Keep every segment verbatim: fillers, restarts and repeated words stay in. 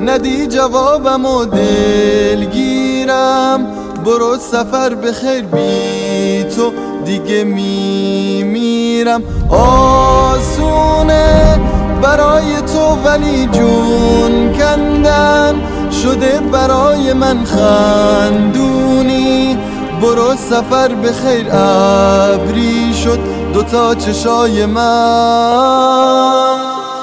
ندی جوابم و دلگیرم. برو سفر بخیر بی تو دیگه میمیرم. آسونه برای تو ولی جون کندن شده برای من خندونی. برو سفر بخیر ابری شد دوتا چشای من.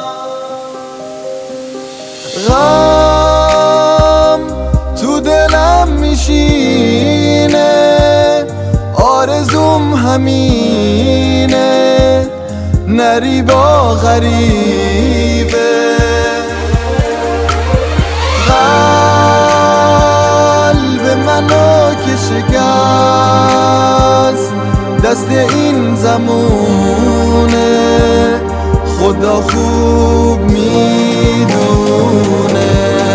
غم تو دلم میشینه آرزوم همینه نری با غریبه. قلب منو که شکست دست این زمونه خدا خوب میدونه.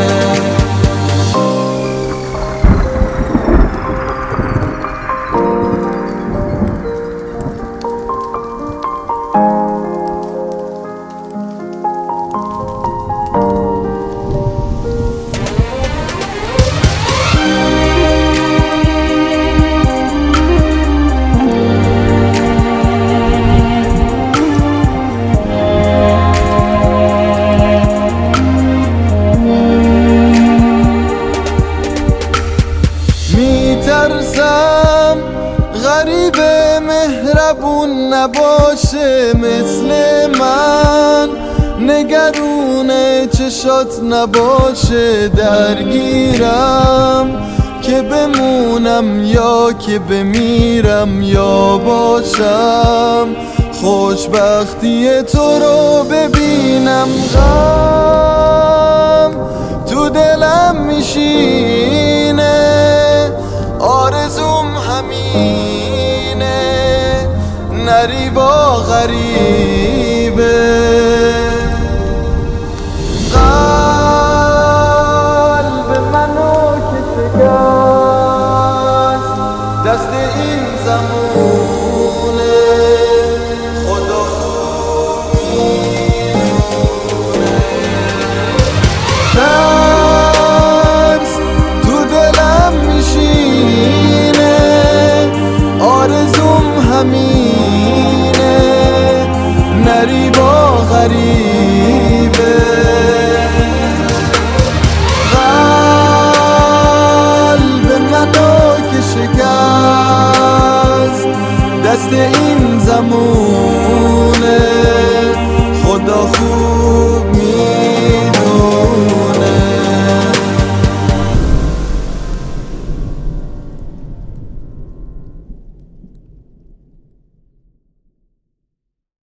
میترسم غریب مهربون نباشه مثل من، نگرون چشات نباشه درگیرم، که بمونم یا که بمیرم یا باشم خوشبختی تو رو ببینم. غم تو دلم میشینه آرزوم همینه نری با غریبه. قلب منو که شکست دست این زمان